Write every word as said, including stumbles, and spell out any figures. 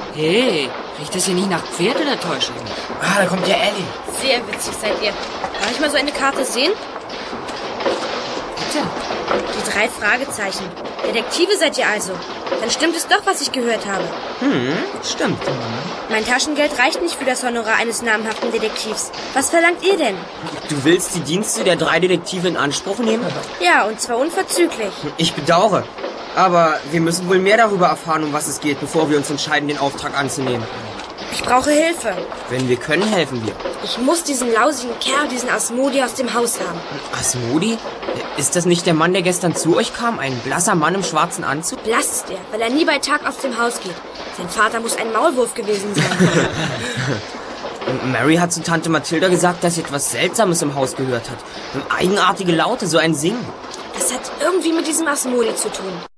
Hey, riecht das hier nicht nach Pferd oder täusche ich mich? Ah, da kommt ja Ellie. Sehr witzig seid ihr. Darf ich mal so eine Karte sehen? Bitte? Die drei Fragezeichen. Detektive seid ihr also. Dann stimmt es doch, was ich gehört habe. Hm, stimmt. Mein Taschengeld reicht nicht für das Honorar eines namhaften Detektivs. Was verlangt ihr denn? Du willst die Dienste der drei Detektive in Anspruch nehmen? Ja, und zwar unverzüglich. Ich bedauere. Aber wir müssen wohl mehr darüber erfahren, um was es geht, bevor wir uns entscheiden, den Auftrag anzunehmen. Ich brauche Hilfe. Wenn wir können, helfen wir. Ich muss diesen lausigen Kerl, diesen Asmodi aus dem Haus haben. Asmodi? Ist das nicht der Mann, der gestern zu euch kam? Ein blasser Mann im schwarzen Anzug? Blass ist er, weil er nie bei Tag aus dem Haus geht. Sein Vater muss ein Maulwurf gewesen sein. Mary hat zu Tante Mathilda gesagt, dass sie etwas Seltsames im Haus gehört hat. Eigenartige Laute, so ein Singen. Das hat irgendwie mit diesem Asmodi zu tun.